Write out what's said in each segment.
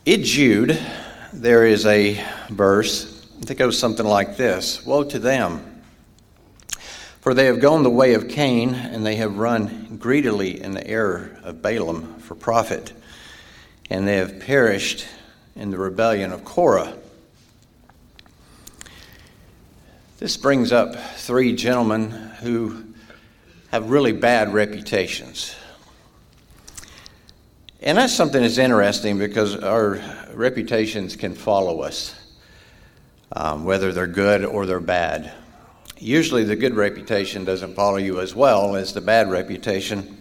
In Jude, there is a verse that goes something like this: Woe to them, for they have gone the way of Cain, and they have run greedily in the error of Balaam for profit, and they have perished in the rebellion of Korah. This brings up three gentlemen who have really bad reputations. And that's something that's interesting because our reputations can follow us, whether they're good or they're bad. Usually the good reputation doesn't follow you as well as the bad reputation.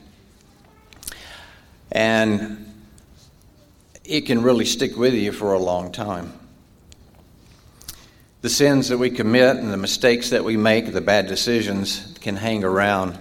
And it can really stick with you for a long time. The sins that we commit and the mistakes that we make, the bad decisions, can hang around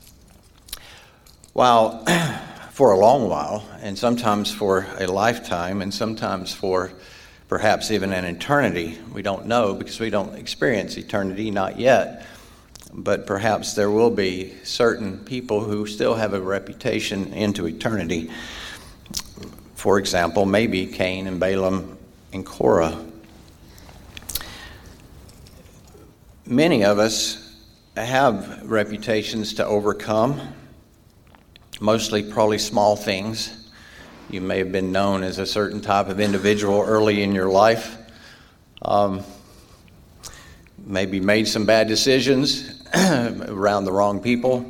for a long while, and sometimes for a lifetime, and sometimes for perhaps even an eternity. We don't know because we don't experience eternity, not yet. But perhaps there will be certain people who still have a reputation into eternity. For example, maybe Cain and Balaam and Korah. Many of us have reputations to overcome, mostly probably small things. You may have been known as a certain type of individual early in your life. Maybe made some bad decisions around the wrong people.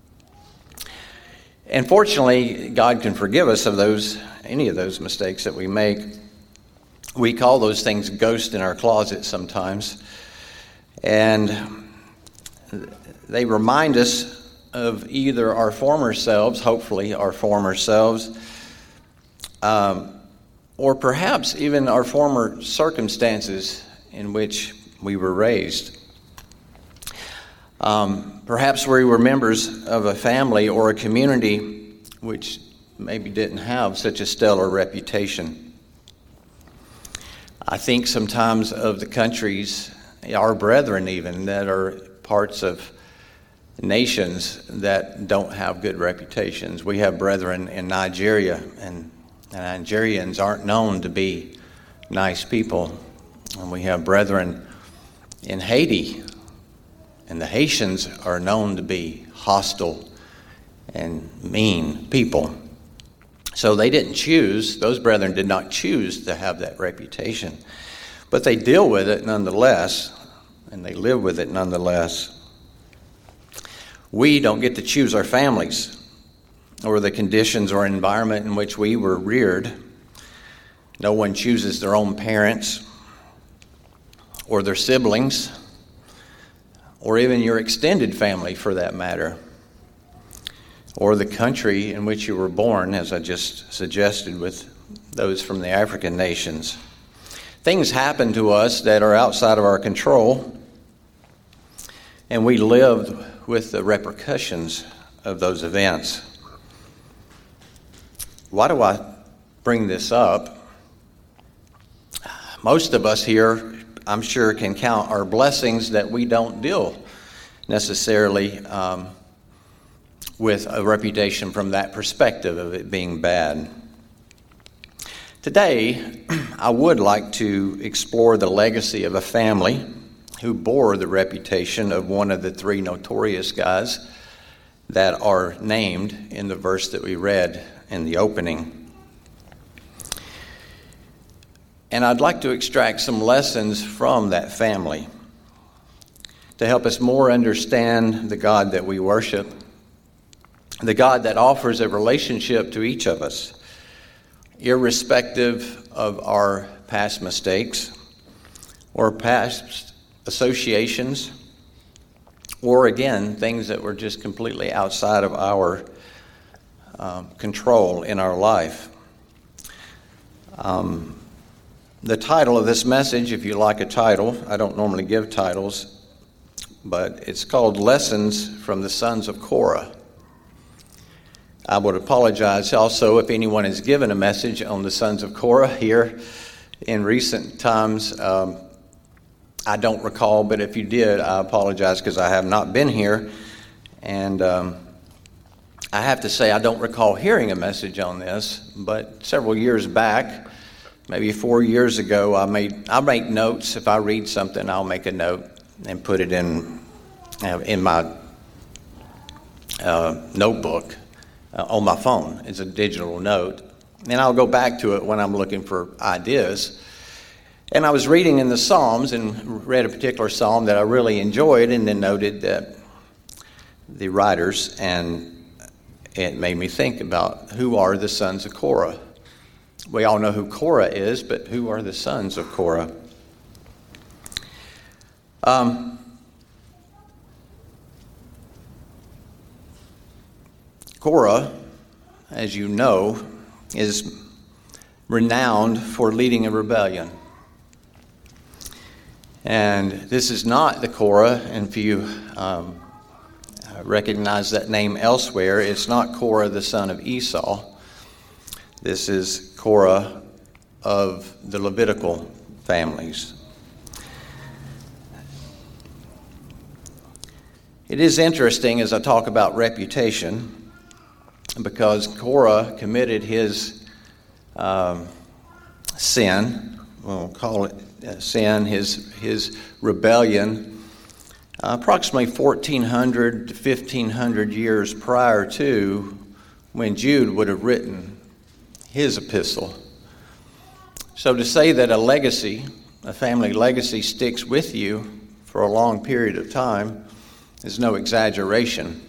And fortunately, God can forgive us of any of those mistakes that we make. We call those things ghosts in our closet sometimes. And they remind us of either our former selves, hopefully our former selves, or perhaps even our former circumstances in which we were raised. Perhaps we were members of a family or a community which maybe didn't have such a stellar reputation. I think sometimes of the countries, our brethren even, that are parts of nations that don't have good reputations. We have brethren in Nigeria, and Nigerians aren't known to be nice people. And we have brethren in Haiti, and the Haitians are known to be hostile and mean people. So those brethren did not choose to have that reputation. But they deal with it nonetheless, and they live with it nonetheless. We don't get to choose our families or the conditions or environment in which we were reared. No one chooses their own parents or their siblings or even your extended family for that matter, or the country in which you were born, as I just suggested with those from the African nations. Things happen to us that are outside of our control, and we live with the repercussions of those events. Why do I bring this up? Most of us here, I'm sure, can count our blessings that we don't deal necessarily with a reputation from that perspective of it being bad. Today, I would like to explore the legacy of a family who bore the reputation of one of the three notorious guys that are named in the verse that we read in the opening. And I'd like to extract some lessons from that family to help us more understand the God that we worship, the God that offers a relationship to each of us, irrespective of our past mistakes or past associations, or again, things that were just completely outside of our control in our life. The title of this message, if you like a title, I don't normally give titles, but it's called Lessons from the Sons of Korah. I would apologize also if anyone has given a message on the Sons of Korah here in recent times. I don't recall, but if you did, I apologize because I have not been here. And I have to say I don't recall hearing a message on this, but several years back, maybe 4 years ago, I make notes. If I read something, I'll make a note and put it in my notebook on my phone. It's a digital note. And I'll go back to it when I'm looking for ideas. And I was reading in the Psalms and read a particular psalm that I really enjoyed, and then noted that the writers, and it made me think about who are the sons of Korah. We all know who Korah is, but who are the sons of Korah? Korah, as you know, is renowned for leading a rebellion. And this is not the Korah, and if you recognize that name elsewhere, it's not Korah the son of Esau. This is Korah of the Levitical families. It is interesting as I talk about reputation, because Korah committed his sin, we'll call it sin, his rebellion, approximately 1,400 to 1,500 years prior to when Jude would have written his epistle. So to say that a family legacy sticks with you for a long period of time is no exaggeration.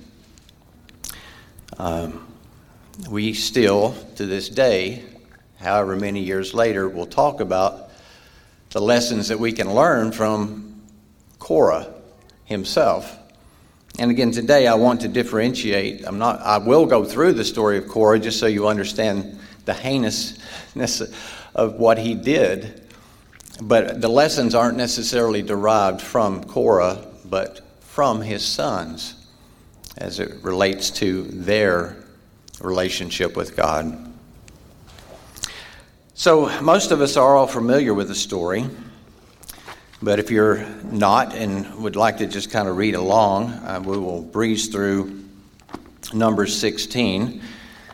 We still, to this day, however many years later, will talk about the lessons that we can learn from Korah himself. And again, today I want to differentiate. I will go through the story of Korah just so you understand the heinousness of what he did. But the lessons aren't necessarily derived from Korah, but from his sons as it relates to their relationship with God. So most of us are all familiar with the story, but if you're not and would like to just kind of read along, we will breeze through Numbers 16.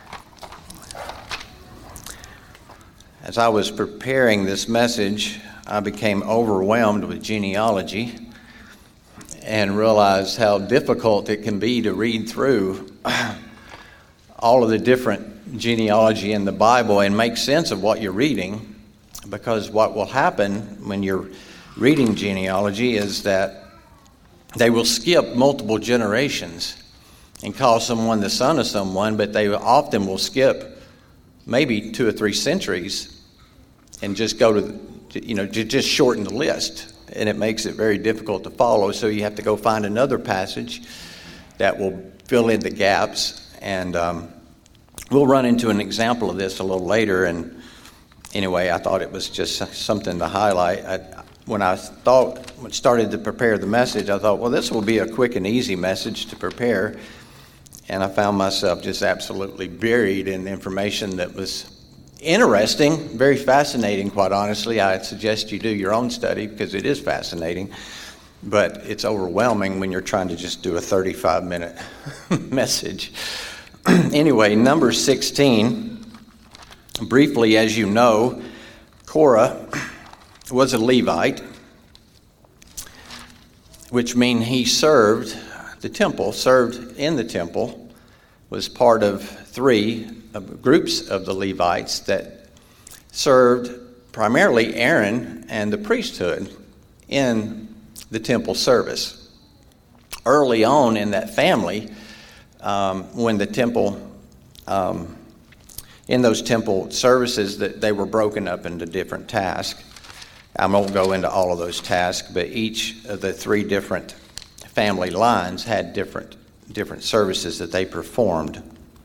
As I was preparing this message, I became overwhelmed with genealogy and realized how difficult it can be to read through all of the different genealogy in the Bible and make sense of what you're reading, because what will happen when you're reading genealogy is that they will skip multiple generations and call someone the son of someone, but they often will skip maybe 2 or 3 centuries and just go to just shorten the list, and it makes it very difficult to follow. So you have to go find another passage that will fill in the gaps, and we'll run into an example of this a little later. And anyway, I thought it was just something to highlight. When I started to prepare the message, I thought, well, this will be a quick and easy message to prepare. And I found myself just absolutely buried in information that was interesting, very fascinating, quite honestly. I suggest you do your own study because it is fascinating. But it's overwhelming when you're trying to just do a 35-minute message. Anyway, Numbers 16, briefly, as you know, Korah was a Levite, which means he served in the temple, was part of 3 groups of the Levites that served primarily Aaron and the priesthood in the temple service. Early on in that family, when the temple, in those temple services, that they were broken up into different tasks. I won't go into all of those tasks, but each of the 3 different family lines had different services that they performed.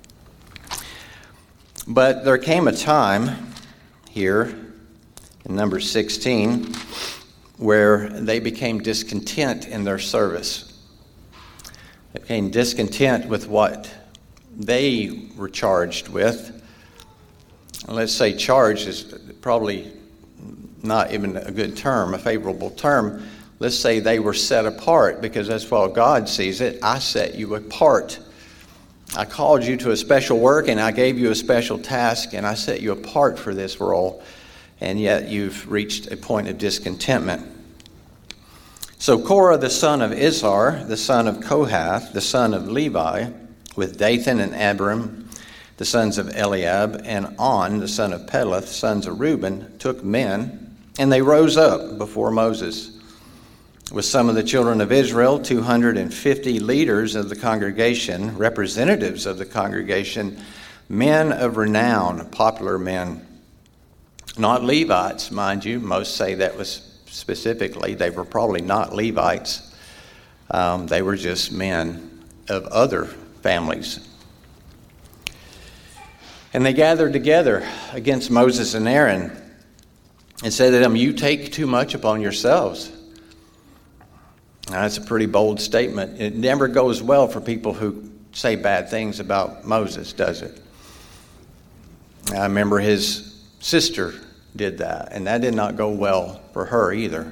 But there came a time here in Numbers 16 where they became discontent in their service. They became discontent with what they were charged with. And let's say charged is probably not even a good term, a favorable term. Let's say they were set apart, because that's how God sees it. I set you apart. I called you to a special work, and I gave you a special task, and I set you apart for this role. and yet you've reached a point of discontentment. So Korah, the son of Izhar, the son of Kohath, the son of Levi, with Dathan and Abiram, the sons of Eliab, and On, the son of Peleth, sons of Reuben, took men, and they rose up before Moses. With some of the children of Israel, 250 leaders of the congregation, representatives of the congregation, men of renown, popular men. Not Levites, mind you. Most say that was specifically, they were probably not Levites. They were just men of other families. And they gathered together against Moses and Aaron and said to them, "You take too much upon yourselves." Now, that's a pretty bold statement. It never goes well for people who say bad things about Moses, does it? I remember his sister did that, and that did not go well for her either.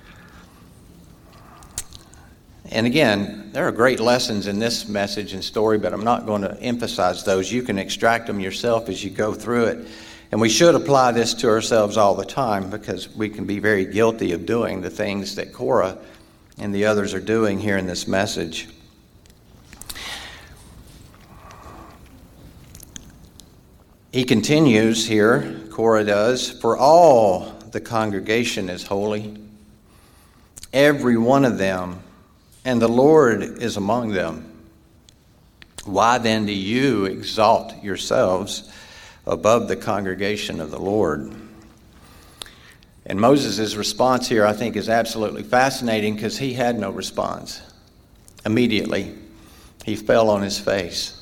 And again, there are great lessons in this message and story, but I'm not going to emphasize those. You can extract them yourself as you go through it. And we should apply this to ourselves all the time, because we can be very guilty of doing the things that Korah and the others are doing here in this message. He continues here, Korah does, "For all the congregation is holy, every one of them, and the Lord is among them. Why then do you exalt yourselves above the congregation of the Lord?" And Moses' response here, I think, is absolutely fascinating, because he had no response. Immediately, he fell on his face.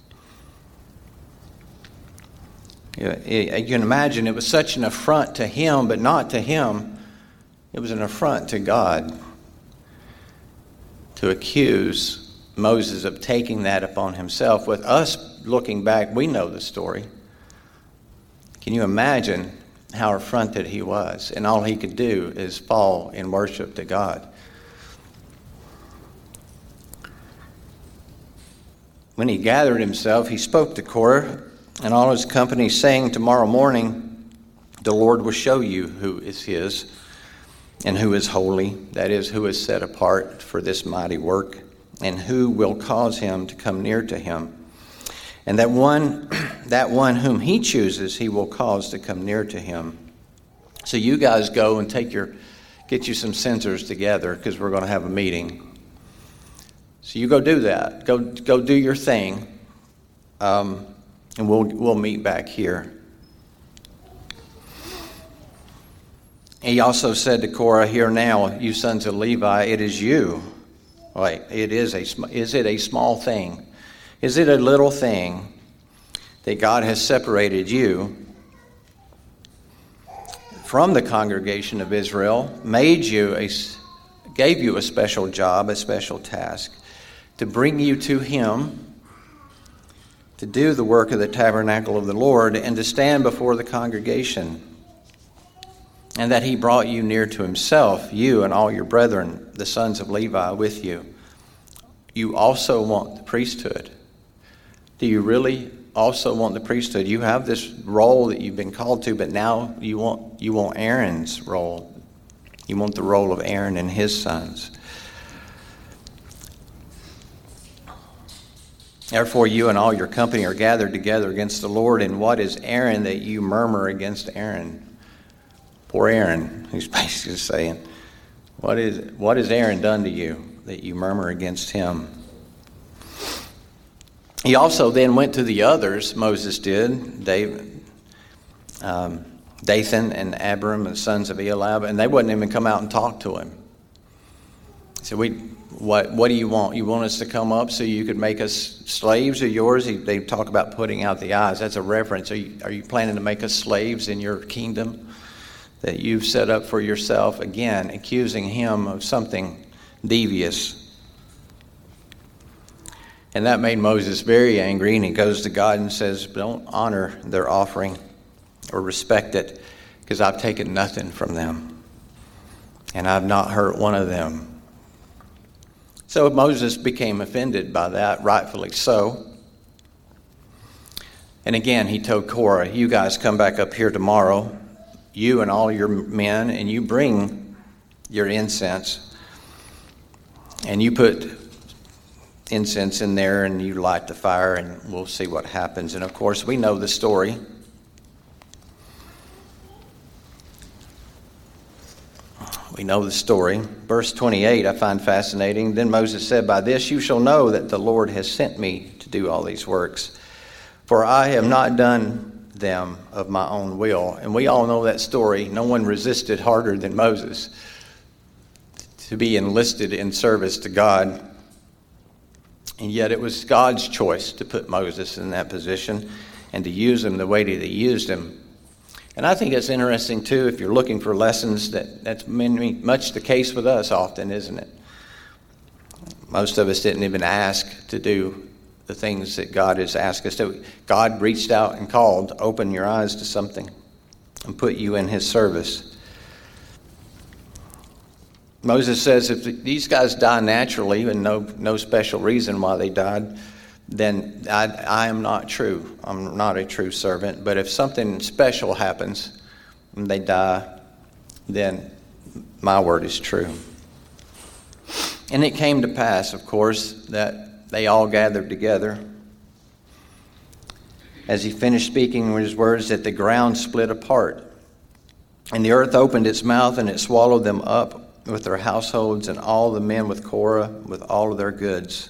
You can imagine it was such an affront to him, but not to him. It was an affront to God to accuse Moses of taking that upon himself. With us looking back, we know the story. Can you imagine how affronted he was? And all he could do is fall in worship to God. When he gathered himself, he spoke to Korah and all his company, saying, "Tomorrow morning the Lord will show you who is his and who is holy, that is, who is set apart for this mighty work, and who will cause him to come near to him. And that one whom he chooses, he will cause to come near to him." So you guys go and get you some censers together, because we're going to have a meeting. So you go do that. Go do your thing, and we'll meet back here. He also said to Korah, "Hear now, you sons of Levi, it is you." Right? Is it a small thing? Is it a little thing that God has separated you from the congregation of Israel, gave you a special job, a special task, to bring you to him, to do the work of the tabernacle of the Lord, and to stand before the congregation, and that he brought you near to himself, you and all your brethren, the sons of Levi, with you. You also want the priesthood. Do you really also want the priesthood? You have this role that you've been called to, but now you want Aaron's role. You want the role of Aaron and his sons. Therefore, you and all your company are gathered together against the Lord. And what is Aaron that you murmur against Aaron? Poor Aaron, he's basically saying, what has Aaron done to you that you murmur against him? He also then went to the others, Moses did, Dathan and Abiram, the sons of Eliab, and they wouldn't even come out and talk to him. He said, what do you want? You want us to come up so you could make us slaves of yours? They talk about putting out the eyes. That's a reference. Are you planning to make us slaves in your kingdom that you've set up for yourself? Again, accusing him of something devious. And that made Moses very angry, and he goes to God and says, "Don't honor their offering or respect it, because I've taken nothing from them, and I've not hurt one of them." So Moses became offended by that, rightfully so. And again, he told Korah, "You guys come back up here tomorrow, you and all your men, and you bring your incense, and you put incense in there, and you light the fire, and we'll see what happens. And of course, we know the story. We know the story. Verse 28 I find fascinating. Then Moses said, "By this you shall know that the Lord has sent me to do all these works. For I have not done them of my own will." And we all know that story. No one resisted harder than Moses to be enlisted in service to God. And yet it was God's choice to put Moses in that position and to use him the way that he used him. And I think it's interesting, too, if you're looking for lessons, that's much the case with us often, isn't it? Most of us didn't even ask to do the things that God has asked us to. God reached out and called, open your eyes to something, and put you in his service. Moses says if these guys die naturally and no special reason why they died, then I am not true. I'm not a true servant. But if something special happens and they die, then my word is true. And it came to pass, of course, that they all gathered together. As he finished speaking his words, that the ground split apart, and the earth opened its mouth, and it swallowed them up with their households, and all the men with Korah, with all of their goods.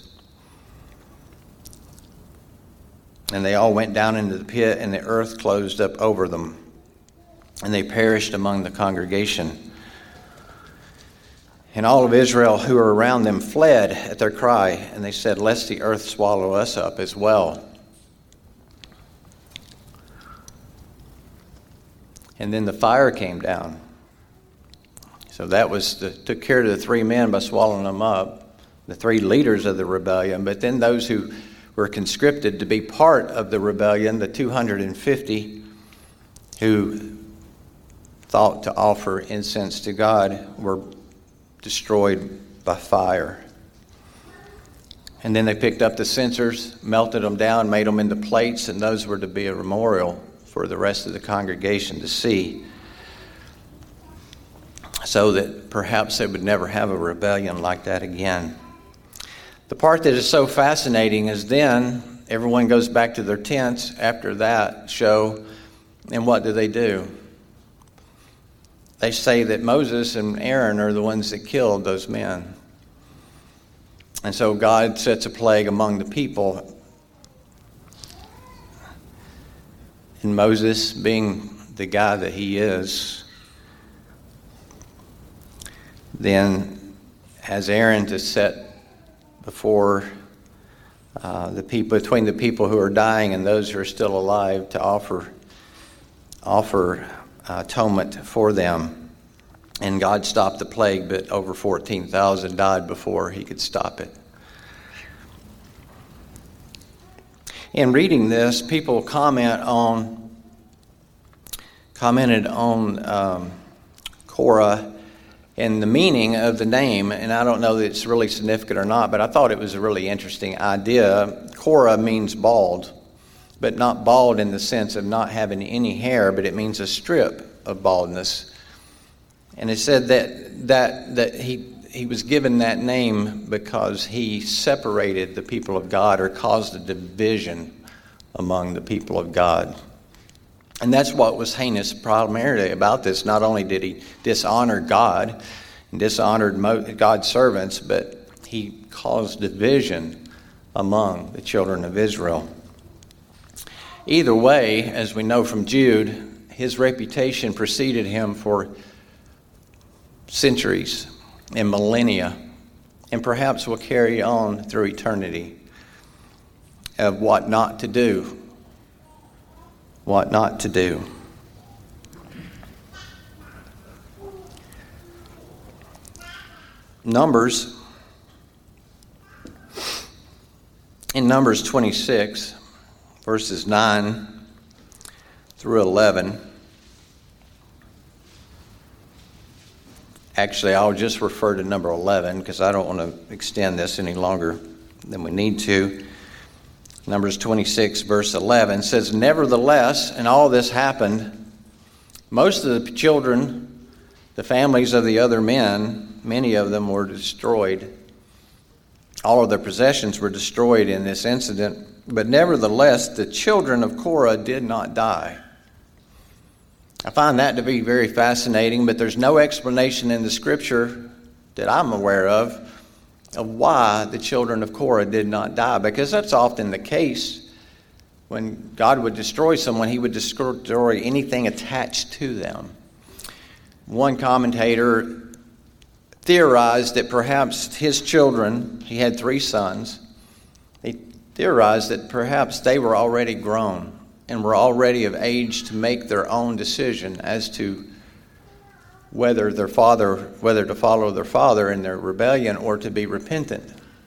And they all went down into the pit, and the earth closed up over them, and they perished among the congregation. And all of Israel who were around them fled at their cry, and they said, "Lest the earth swallow us up as well." And then the fire came down. So that took care of the three men by swallowing them up, the three leaders of the rebellion. But then those who were conscripted to be part of the rebellion, the 250 who thought to offer incense to God, were destroyed by fire. And then they picked up the censers, melted them down, made them into plates, and those were to be a memorial for the rest of the congregation to see, so that perhaps they would never have a rebellion like that again. The part that is so fascinating is then everyone goes back to their tents after that show, and what do? They say that Moses and Aaron are the ones that killed those men. And so God sets a plague among the people. And Moses, being the guy that he is, then has Aaron to set before the people, between the people who are dying and those who are still alive, to offer atonement for them. And God stopped the plague, but over 14,000 died before he could stop it. In reading this, people commented on Korah and the meaning of the name, and I don't know that it's really significant or not, but I thought it was a really interesting idea. Korah means bald, but not bald in the sense of not having any hair, but it means a strip of baldness. And it said that he was given that name because he separated the people of God, or caused a division among the people of God. And that's what was heinous primarily about this. Not only did he dishonor God and dishonored God's servants, but he caused division among the children of Israel. Either way, as we know from Jude, his reputation preceded him for centuries and millennia, and perhaps will carry on through eternity, of what not to do. What not to do. Numbers. In Numbers 26, verses 9 through 11. Actually, I'll just refer to number 11 because I don't want to extend this any longer than we need to. Numbers 26, verse 11 says, "Nevertheless, and all this happened, Most of the children, the families of the other men, many of them were destroyed. All of their possessions were destroyed in this incident, but nevertheless, the children of Korah did not die. I find that to be very fascinating, but there's no explanation in the scripture that I'm aware of why the children of Korah did not die, because that's often the case. When God would destroy someone, he would destroy anything attached to them. One commentator theorized that perhaps his children, he had 3 sons, he theorized that perhaps they were already grown and were already of age to make their own decision as to whether to follow their father in their rebellion or to be repentant.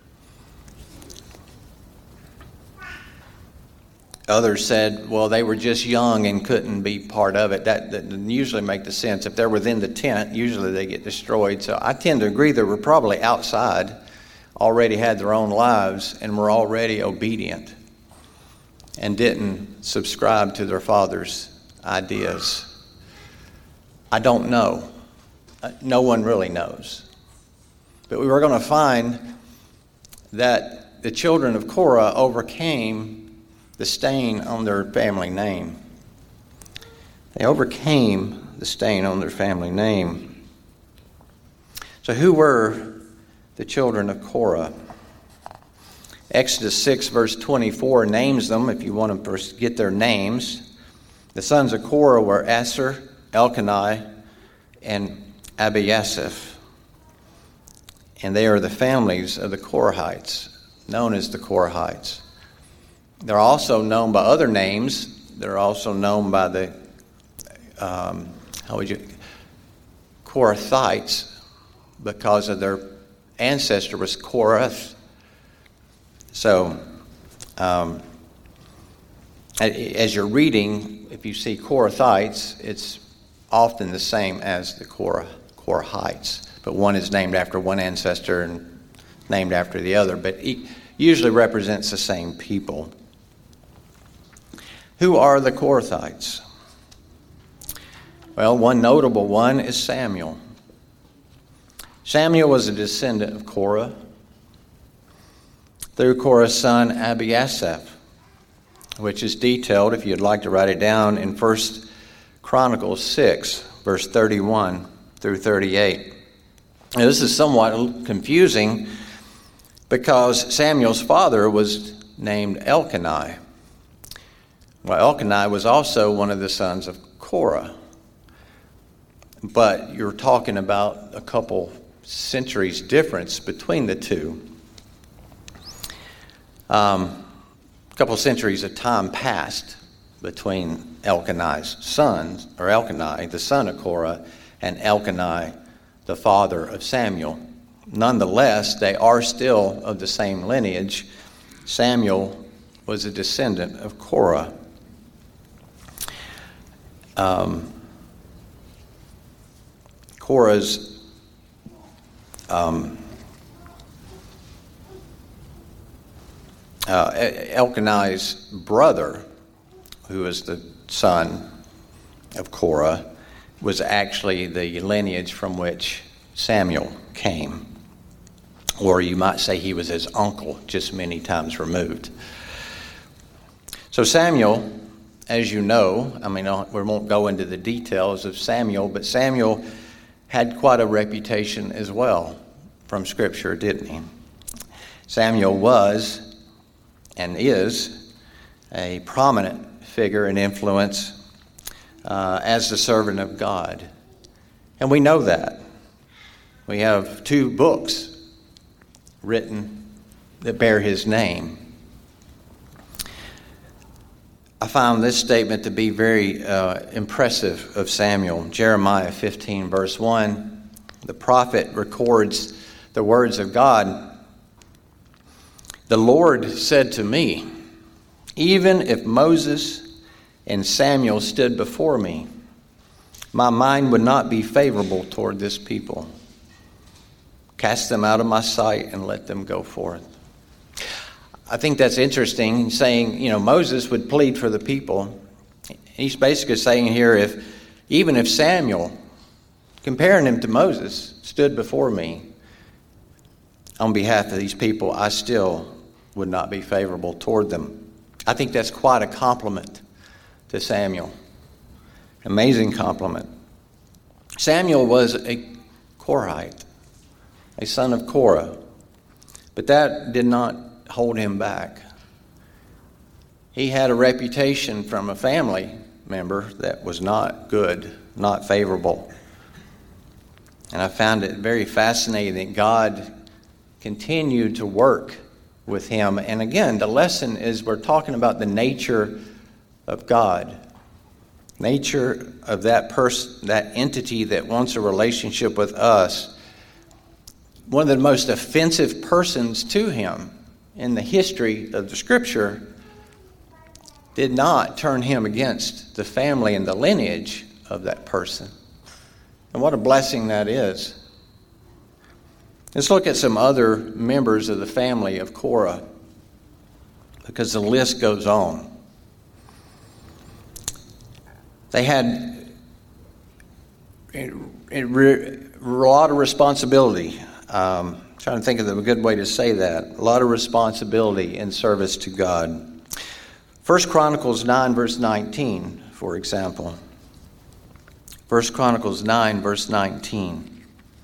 Others said, well, they were just young and couldn't be part of it. That doesn't usually make the sense. If they're within the tent, usually they get destroyed. So I tend to agree they were probably outside, already had their own lives, and were already obedient and didn't subscribe to their father's ideas. I don't know. No one really knows. But we were going to find that the children of Korah overcame the stain on their family name. They overcame the stain on their family name. So who were the children of Korah? Exodus 6 verse 24 names them, if you want to get their names. The sons of Korah were Asher, Elkanah, and Abiasaph. And they are the families of the Korahites, known as the Korahites. They're also known by other names. They're also known by the Korathites, because of their ancestor was Korath. So, as you're reading, if you see Korathites, it's often the same as the Korahites, but one is named after one ancestor and named after the other, but it usually represents the same people. Who are the Korathites? Well, one notable one is Samuel. Samuel was a descendant of Korah through Korah's son Abiasaph, which is detailed, if you'd like to write it down, in 1 Chronicles 6, verse 31 through 38. Now, this is somewhat confusing because Samuel's father was named Elkanah. Well, Elkanah was also one of the sons of Korah. But you're talking about a couple centuries difference between the two. A couple centuries of time passed between Elkanah's sons, or Elkanah, the son of Korah, and Elkanah, the father of Samuel. Nonetheless, they are still of the same lineage. Samuel was a descendant of Korah. Korah's Elkanah's brother, who was the son of Korah, was actually the lineage from which Samuel came. Or you might say he was his uncle, just many times removed. So Samuel, as you know, we won't go into the details of Samuel, but Samuel had quite a reputation as well from Scripture, didn't he? Samuel was and is a prominent figure and influence as the servant of God. And we know that. We have 2 books written that bear his name. I found this statement to be very impressive of Samuel. Jeremiah 15, verse 1, the prophet records the words of God. The Lord said to me, even if Moses and Samuel stood before me, my mind would not be favorable toward this people. Cast them out of my sight and let them go forth. I think that's interesting, saying, Moses would plead for the people. He's basically saying here, Even if Samuel, comparing him to Moses, stood before me on behalf of these people, I still would not be favorable toward them. I think that's quite a compliment to Samuel. Amazing compliment. Samuel was a Korahite, a son of Korah, but that did not hold him back. He had a reputation from a family member that was not good, not favorable. And I found it very fascinating that God continued to work with him. And again, the lesson is we're talking about the nature of God. Nature of that person, that entity that wants a relationship with us. One of the most offensive persons to him in the history of the Scripture did not turn him against the family and the lineage of that person. And what a blessing that is. Let's look at some other members of the family of Korah, because the list goes on. They had a lot of responsibility. Trying to think of a good way to say that. A lot of responsibility in service to God. 1 Chronicles 9, verse 19, for example. 1 Chronicles 9, verse 19.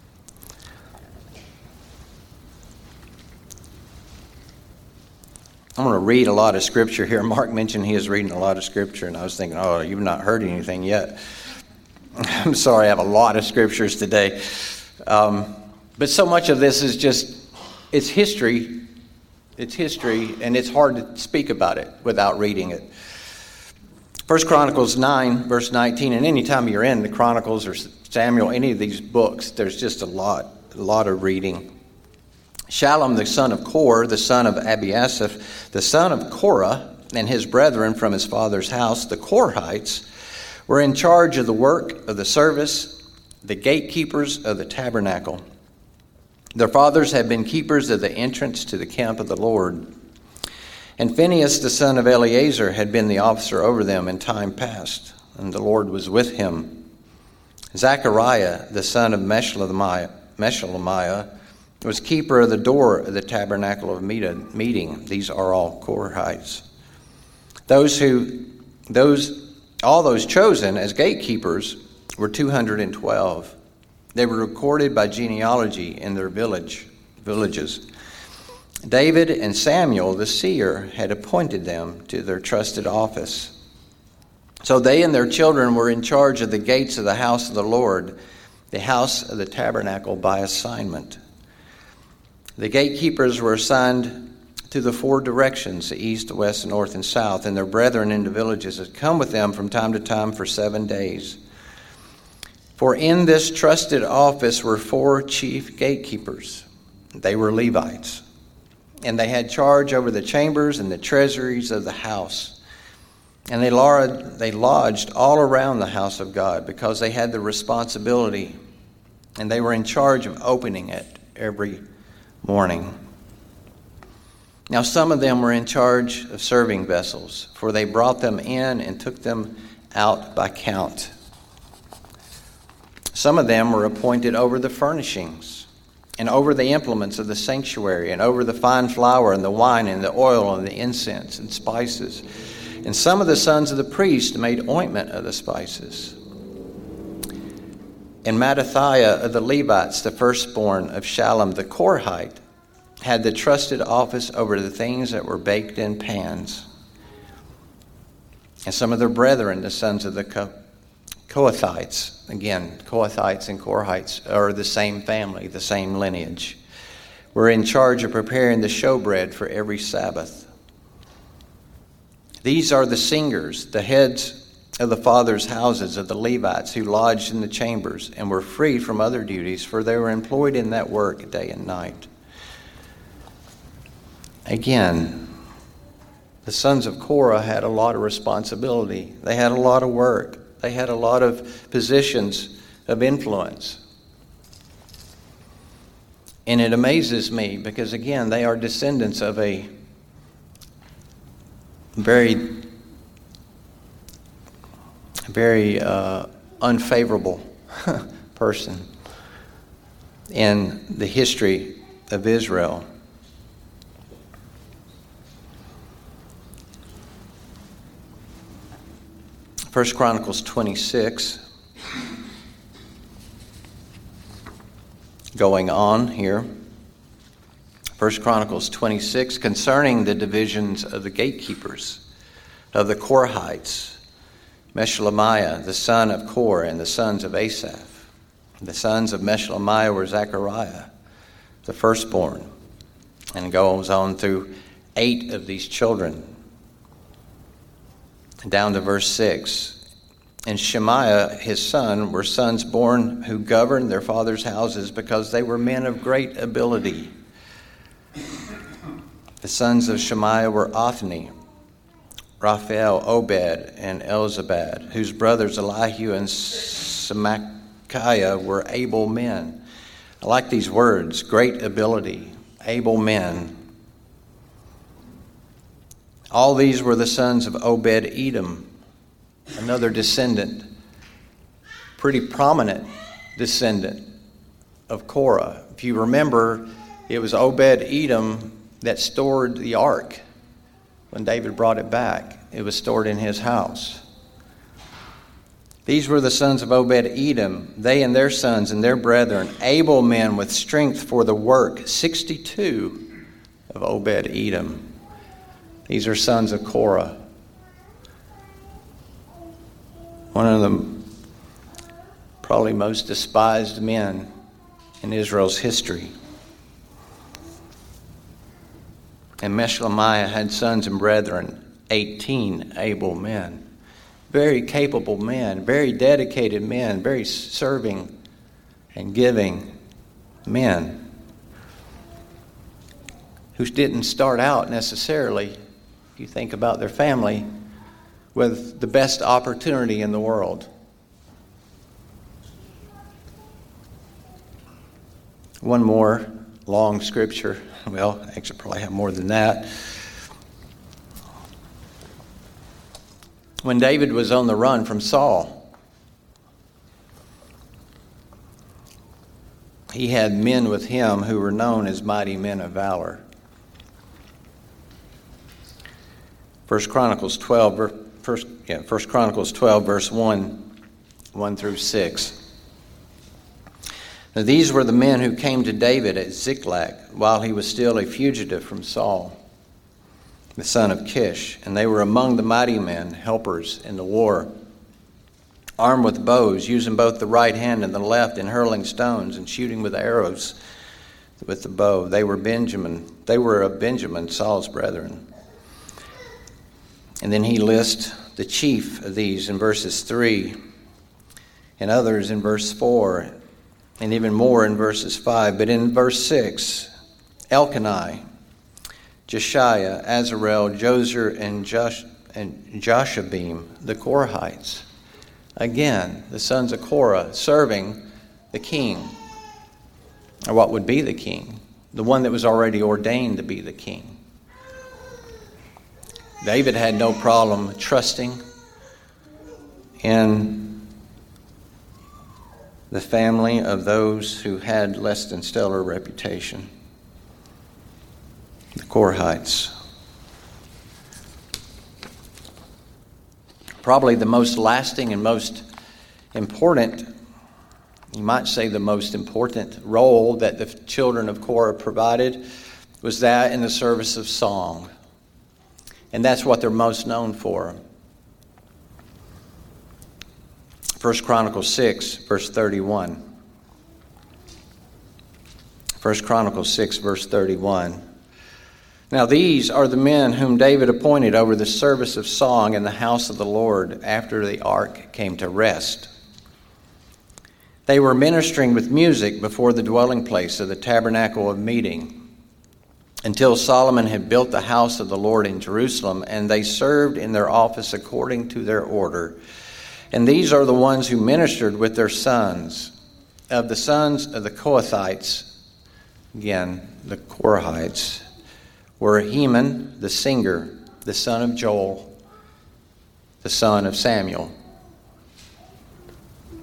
I'm going to read a lot of scripture here. Mark mentioned he is reading a lot of scripture, and I was thinking, oh, you've not heard anything yet. I'm sorry, I have a lot of scriptures today. But so much of this is just, it's history. It's history, and it's hard to speak about it without reading it. 1 Chronicles 9, verse 19, and any time you're in the Chronicles or Samuel, any of these books, there's just a lot of reading. Shallum, the son of Kor, the son of Abiasaph, the son of Korah, and his brethren from his father's house, the Korhites, were in charge of the work of the service, the gatekeepers of the tabernacle. Their fathers had been keepers of the entrance to the camp of the Lord. And Phinehas, the son of Eleazar, had been the officer over them in time past, and the Lord was with him. Zechariah, the son of Meshelemiah, was keeper of the door of the tabernacle of meeting. These are all Korhites. All those chosen as gatekeepers were 212. They were recorded by genealogy in their villages. David and Samuel, the seer, had appointed them to their trusted office. So they and their children were in charge of the gates of the house of the Lord, the house of the tabernacle by assignment. The gatekeepers were assigned to the four directions, the east, the west, the north, and south, and their brethren in the villages had come with them from time to time for 7 days. For in this trusted office were 4 chief gatekeepers. They were Levites, and they had charge over the chambers and the treasuries of the house. And they lodged all around the house of God because they had the responsibility, and they were in charge of opening it every morning. Now some of them were in charge of serving vessels, for they brought them in and took them out by count. Some of them were appointed over the furnishings, and over the implements of the sanctuary, and over the fine flour, and the wine, and the oil, and the incense, and spices. And some of the sons of the priest made ointment of the spices. And Mattathiah of the Levites, the firstborn of Shallum the Korhite, had the trusted office over the things that were baked in pans. And some of their brethren, the sons of the Kohathites, again, Kohathites and Korhites are the same family, the same lineage, were in charge of preparing the showbread for every Sabbath. These are the singers, the heads of the fathers' houses of the Levites who lodged in the chambers and were free from other duties, for they were employed in that work day and night. Again, the sons of Korah had a lot of responsibility. They had a lot of work. They had a lot of positions of influence. And it amazes me because, again, they are descendants of a very unfavorable person in the history of Israel. First Chronicles 26, going on here. First Chronicles 26, concerning the divisions of the gatekeepers of the Korahites, Meshelemiah, the son of Kor, and the sons of Asaph. The sons of Meshelemiah were Zechariah, the firstborn, and goes on through 8 of these children. Down to verse 6. And Shemaiah, his son, were sons born who governed their father's houses because they were men of great ability. The sons of Shemaiah were Othni, Raphael, Obed, and Elzabad, whose brothers Elihu and Semachiah were able men. I like these words, great ability, able men. All these were the sons of Obed-Edom, another descendant, pretty prominent descendant of Korah. If you remember, it was Obed-Edom that stored the ark when David brought it back. It was stored in his house. These were the sons of Obed-Edom, they and their sons and their brethren, able men with strength for the work, 62 of Obed-Edom. These are sons of Korah. One of the probably most despised men in Israel's history. And Meshelemiah had sons and brethren, 18 able men. Very capable men, very dedicated men, very serving and giving men who didn't start out necessarily, if you think about their family, with the best opportunity in the world. One more long scripture. Well, actually probably have more than that. When David was on the run from Saul, he had men with him who were known as mighty men of valor. 1 Chronicles 12, verse 1 through 6. Now, these were the men who came to David at Ziklag while he was still a fugitive from Saul, the son of Kish, and they were among the mighty men, helpers in the war, armed with bows, using both the right hand and the left in hurling stones and shooting with arrows with the bow. They were of Benjamin, Saul's brethren. And then he lists the chief of these in verses 3, and others in verse 4, and even more in verses 5. But in verse 6, Elkanah, Jeshiah, Azarel, Jozer, and Joshabim, the Korahites. Again, the sons of Korah serving the king, or what would be the king, the one that was already ordained to be the king. David had no problem trusting in the family of those who had less than stellar reputation, the Korahites. Probably the most lasting and most important, you might say the most important role that the children of Korah provided was that in the service of song. And that's what they're most known for. 1 Chronicles 6, verse 31. 1 Chronicles 6, verse 31. Now these are the men whom David appointed over the service of song in the house of the Lord after the ark came to rest. They were ministering with music before the dwelling place of the tabernacle of meeting, until Solomon had built the house of the Lord in Jerusalem, and they served in their office according to their order. And these are the ones who ministered with their sons. Of the sons of the Kohathites, again, the Korahites, were Heman, the singer, the son of Joel, the son of Samuel.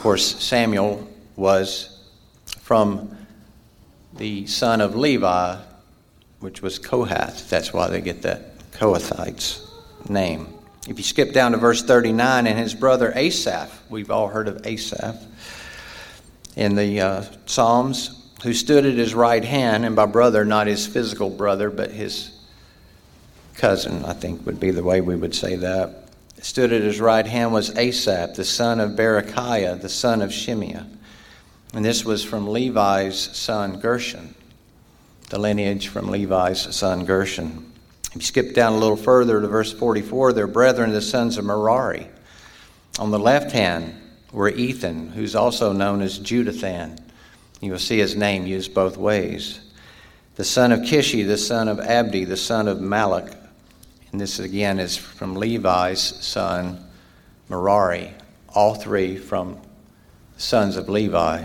course, Samuel was from the son of Levi, which was Kohath. That's why they get that Kohathites name. If you skip down to verse 39, and his brother Asaph, we've all heard of Asaph in the Psalms, who stood at his right hand, and by brother, not his physical brother, but his cousin, I think would be the way we would say that. Stood at his right hand was Asaph, the son of Berechiah, the son of Shimeah. And this was from Levi's son Gershon, the lineage from Levi's son Gershon. If you skip down a little further to verse 44, their brethren, the sons of Merari. On the left hand were Ethan, who's also known as Judithan. You will see his name used both ways. The son of Kishi, the son of Abdi, the son of Malach. And this again is from Levi's son Merari. All three from the sons of Levi.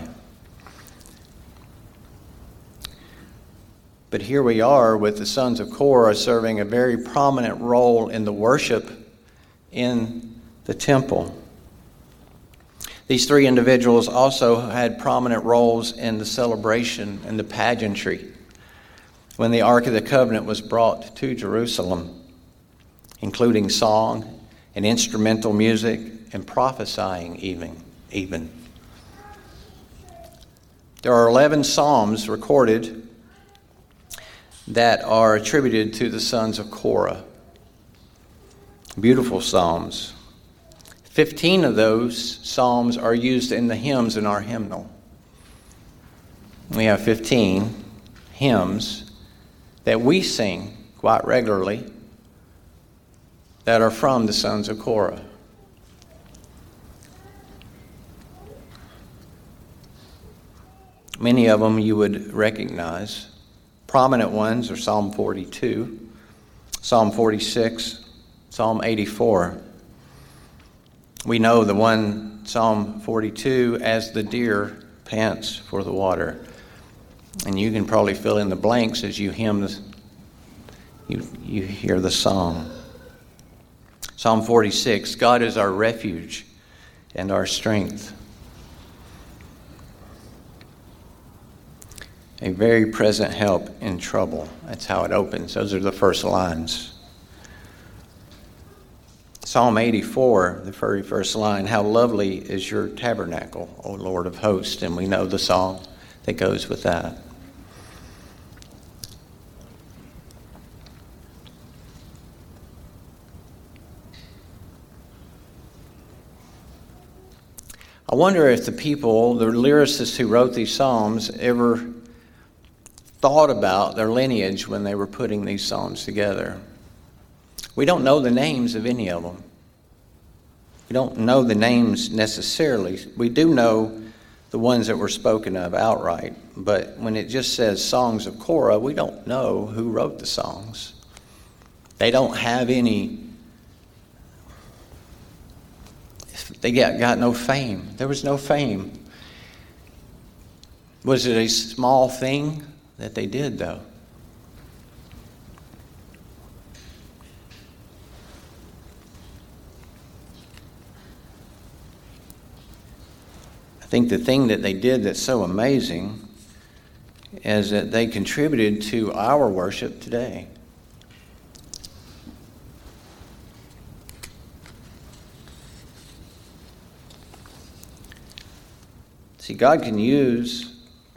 But here we are with the sons of Korah serving a very prominent role in the worship in the temple. These three individuals also had prominent roles in the celebration and the pageantry when the Ark of the Covenant was brought to Jerusalem, including song and instrumental music and prophesying even. There are 11 psalms recorded that are attributed to the sons of Korah. Beautiful psalms. 15 of those psalms are used in the hymns in our hymnal. We have 15 hymns that we sing quite regularly that are from the sons of Korah. Many of them you would recognize. Prominent ones are Psalm 42, Psalm 46, Psalm 84. We know the one, Psalm 42, as the deer pants for the water. And you can probably fill in the blanks as you hymn you hear the song. Psalm 46, God is our refuge and our strength. A very present help in trouble. That's how it opens. Those are the first lines. Psalm 84, the very first line, how lovely is your tabernacle, O Lord of hosts. And we know the song that goes with that. I wonder if the people, the lyricists who wrote these psalms, ever thought about their lineage when they were putting these psalms together. We don't know the names of any of them. We don't know the names necessarily. We do know the ones that were spoken of outright. But when it just says songs of Korah, we don't know who wrote the songs. They don't have any. They got no fame. There was no fame. Was it a small thing that they did, though? I think the thing that they did that's so amazing is that they contributed to our worship today. See, God can use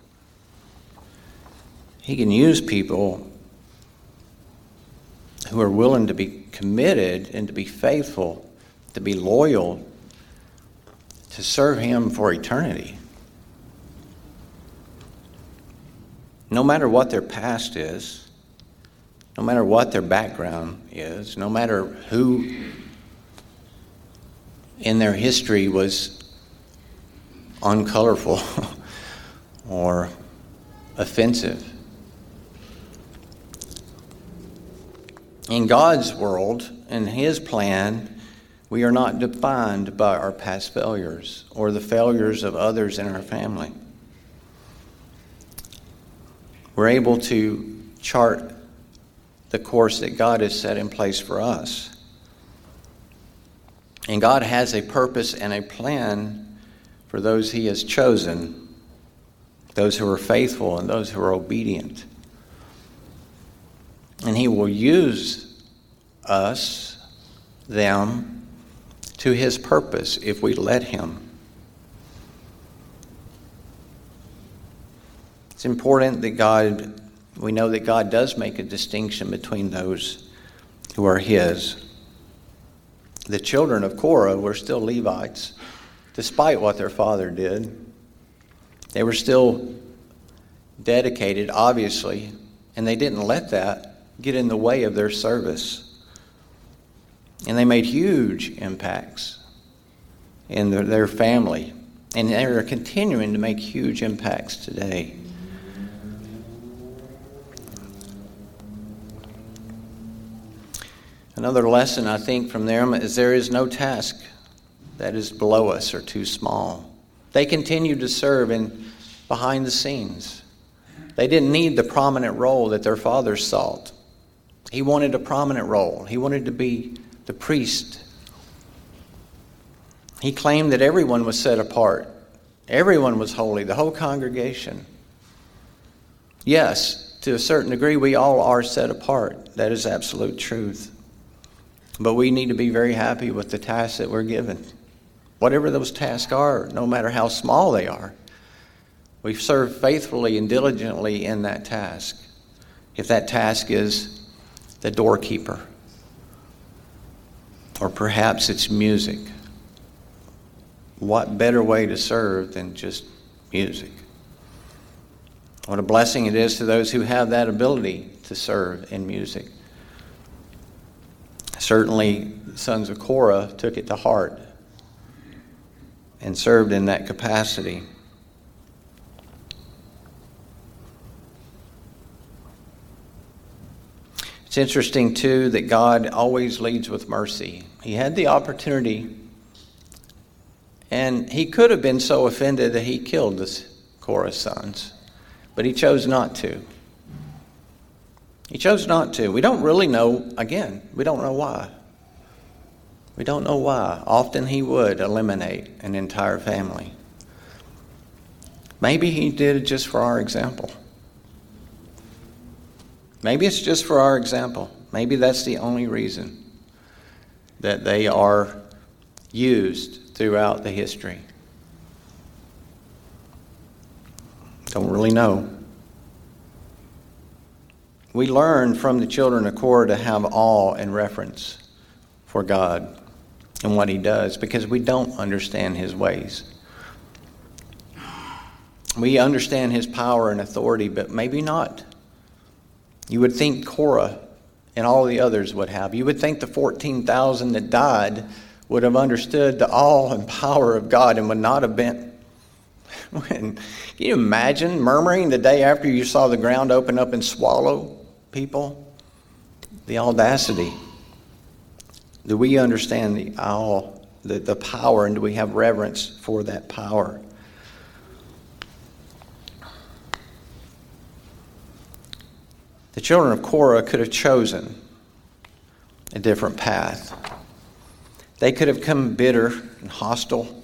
people who are willing to be committed and to be faithful, to be loyal, to serve Him for eternity. No matter what their past is, no matter what their background is, no matter who in their history was uncolorful or offensive. In God's world, in His plan, we are not defined by our past failures or the failures of others in our family. We're able to chart the course that God has set in place for us. And God has a purpose and a plan for those he has chosen, those who are faithful and those who are obedient. And he will use us, them, to his purpose if we let him. It's important that we know that God does make a distinction between those who are his. The children of Korah were still Levites, despite what their father did. They were still dedicated, obviously, and they didn't let that get in the way of their service. And they made huge impacts in their family, and they are continuing to make huge impacts today. Another lesson, I think, from them is there is no task that is below us or too small. They continued to serve behind the scenes. They didn't need the prominent role that their father sought. He wanted a prominent role. He wanted to be the priest. He claimed that everyone was set apart. Everyone was holy, the whole congregation. Yes, to a certain degree, we all are set apart. That is absolute truth. But we need to be very happy with the tasks that we're given. Whatever those tasks are, no matter how small they are, we serve faithfully and diligently in that task. If that task is the doorkeeper, or perhaps it's music, what better way to serve than just music? What a blessing it is to those who have that ability to serve in music. Certainly, the sons of Korah took it to heart and served in that capacity. It's interesting, too, that God always leads with mercy. He had the opportunity, and he could have been so offended that he killed the Korah's sons, but he chose not to. He chose not to. We don't really know, again, we don't know why. We don't know why. Often he would eliminate an entire family. Maybe he did it just for our example. Maybe it's just for our example. Maybe that's the only reason that they are used throughout the history. Don't really know. We learn from the children of Korah to have awe and reverence for God and what he does because we don't understand his ways. We understand his power and authority, but maybe not. You would think Korah and all the others would have. You would think the 14,000 that died would have understood the awe and power of God and would not have been. Can you imagine murmuring the day after you saw the ground open up and swallow people? The audacity. Do we understand the awe, the power, and do we have reverence for that power? The children of Korah could have chosen a different path. They could have come bitter and hostile.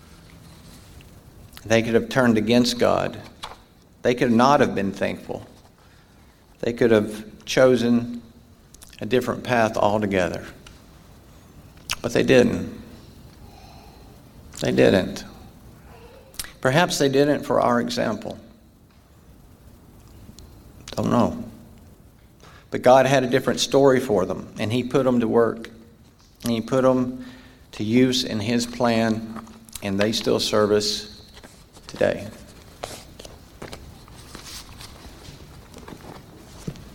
They could have turned against God. They could not have been thankful. They could have chosen a different path altogether. But they didn't. They didn't. Perhaps they didn't for our example. Don't know. But God had a different story for them, and he put them to work. And he put them to use in his plan, and they still serve us today.